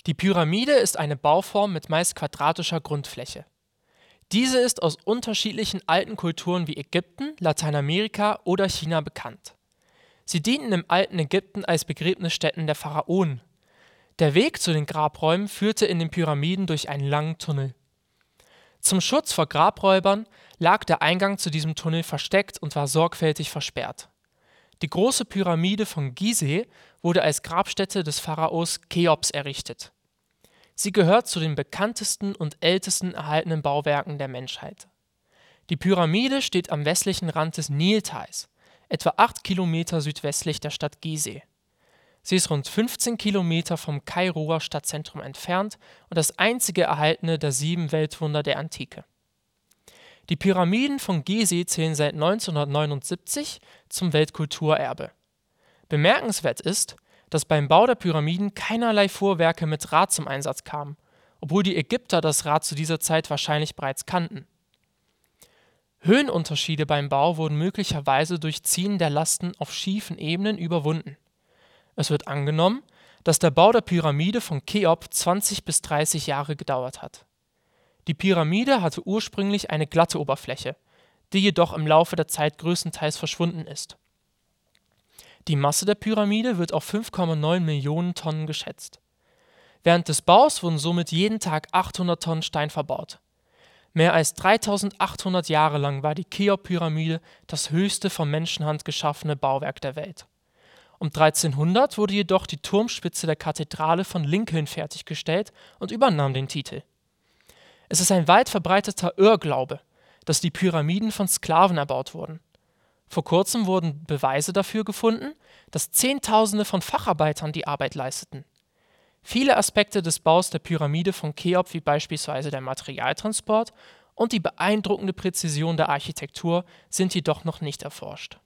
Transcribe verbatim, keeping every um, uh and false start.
Die Pyramide ist eine Bauform mit meist quadratischer Grundfläche. Diese ist aus unterschiedlichen alten Kulturen wie Ägypten, Lateinamerika oder China bekannt. Sie dienten im alten Ägypten als Begräbnisstätten der Pharaonen. Der Weg zu den Grabräumen führte in den Pyramiden durch einen langen Tunnel. Zum Schutz vor Grabräubern lag der Eingang zu diesem Tunnel versteckt und war sorgfältig versperrt. Die große Pyramide von Gizeh wurde als Grabstätte des Pharaos Cheops errichtet. Sie gehört zu den bekanntesten und ältesten erhaltenen Bauwerken der Menschheit. Die Pyramide steht am westlichen Rand des Niltals, etwa acht Kilometer südwestlich der Stadt Gizeh. Sie ist rund fünfzehn Kilometer vom Kairoer Stadtzentrum entfernt und das einzige erhaltene der sieben Weltwunder der Antike. Die Pyramiden von Gizeh zählen seit neunzehnhundertneunundsiebzig zum Weltkulturerbe. Bemerkenswert ist, dass beim Bau der Pyramiden keinerlei Fuhrwerke mit Rad zum Einsatz kamen, obwohl die Ägypter das Rad zu dieser Zeit wahrscheinlich bereits kannten. Höhenunterschiede beim Bau wurden möglicherweise durch Ziehen der Lasten auf schiefen Ebenen überwunden. Es wird angenommen, dass der Bau der Pyramide von Cheops zwanzig bis dreißig Jahre gedauert hat. Die Pyramide hatte ursprünglich eine glatte Oberfläche, die jedoch im Laufe der Zeit größtenteils verschwunden ist. Die Masse der Pyramide wird auf fünf Komma neun Millionen Tonnen geschätzt. Während des Baus wurden somit jeden Tag achthundert Tonnen Stein verbaut. Mehr als dreitausendachthundert Jahre lang war die Cheops-Pyramide das höchste von Menschenhand geschaffene Bauwerk der Welt. Um dreizehnhundert wurde jedoch die Turmspitze der Kathedrale von Lincoln fertiggestellt und übernahm den Titel. Es ist ein weit verbreiteter Irrglaube, dass die Pyramiden von Sklaven erbaut wurden. Vor kurzem wurden Beweise dafür gefunden, dass Zehntausende von Facharbeitern die Arbeit leisteten. Viele Aspekte des Baus der Pyramide von Cheops, wie beispielsweise der Materialtransport und die beeindruckende Präzision der Architektur, sind jedoch noch nicht erforscht.